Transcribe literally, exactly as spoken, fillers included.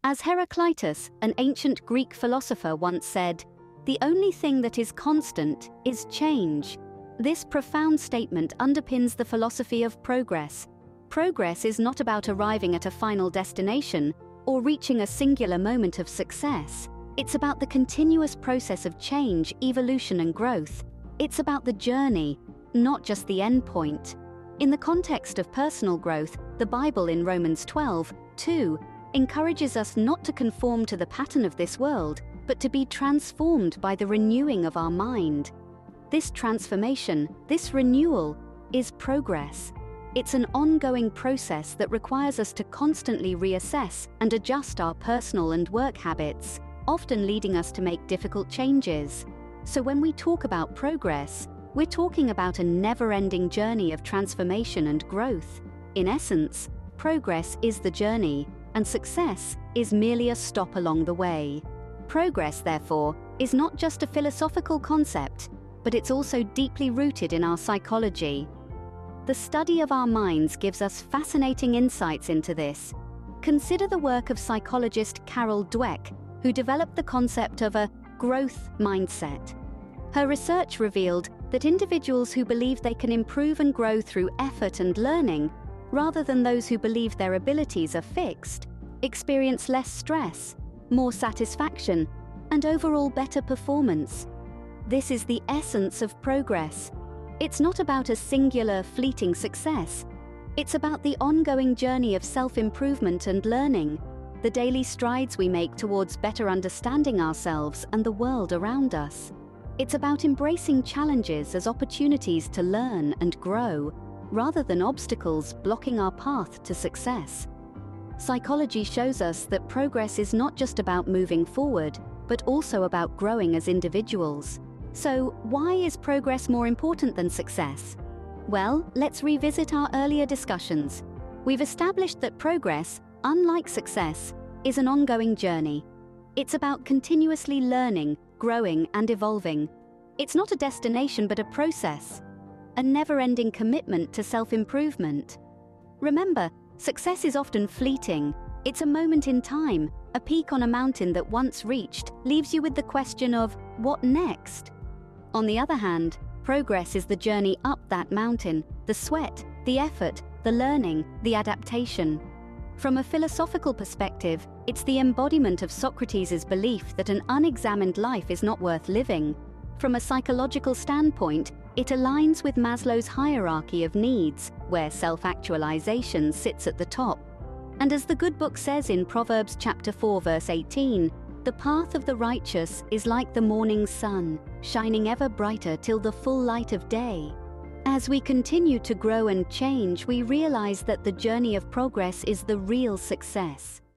As Heraclitus, an ancient Greek philosopher, once said, "The only thing that is constant is change." This profound statement underpins the philosophy of progress. Progress is not about arriving at a final destination or reaching a singular moment of success. It's about the continuous process of change, evolution, and growth. It's about the journey, not just the end point. In the context of personal growth, the Bible in Romans twelve two encourages us not to conform to the pattern of this world, but to be transformed by the renewing of our mind. This transformation, this renewal, is progress. It's an ongoing process that requires us to constantly reassess and adjust our personal and work habits, often leading us to make difficult changes. So when we talk about progress, we're talking about a never-ending journey of transformation and growth. In essence, progress is the journey, and success is merely a stop along the way. Progress, therefore, is not just a philosophical concept, but it's also deeply rooted in our psychology. The study of our minds gives us fascinating insights into this. Consider the work of psychologist Carol Dweck, who developed the concept of a growth mindset. Her research revealed that individuals who believe they can improve and grow through effort and learning, rather than those who believe their abilities are fixed, experience less stress, more satisfaction, and overall better performance. This is the essence of progress. It's not about a singular, fleeting success. It's about the ongoing journey of self-improvement and learning, the daily strides we make towards better understanding ourselves and the world around us. It's about embracing challenges as opportunities to learn and grow, rather than obstacles blocking our path to success. Psychology shows us that progress is not just about moving forward, but also about growing as individuals. So, why is progress more important than success? Well, let's revisit our earlier discussions. We've established that progress, unlike success, is an ongoing journey. It's about continuously learning, growing, and evolving. It's not a destination but a process, a never-ending commitment to self-improvement. Remember, success is often fleeting. It's a moment in time, a peak on a mountain that once reached leaves you with the question of, what next? On the other hand, progress is the journey up that mountain, the sweat, the effort, the learning, the adaptation. From a philosophical perspective, it's the embodiment of Socrates' belief that an unexamined life is not worth living. From a psychological standpoint, it aligns with Maslow's hierarchy of needs, where self-actualization sits at the top. And as the good book says in Proverbs chapter four verse eighteen, the path of the righteous is like the morning sun, shining ever brighter till the full light of day. As we continue to grow and change, we realize that the journey of progress is the real success.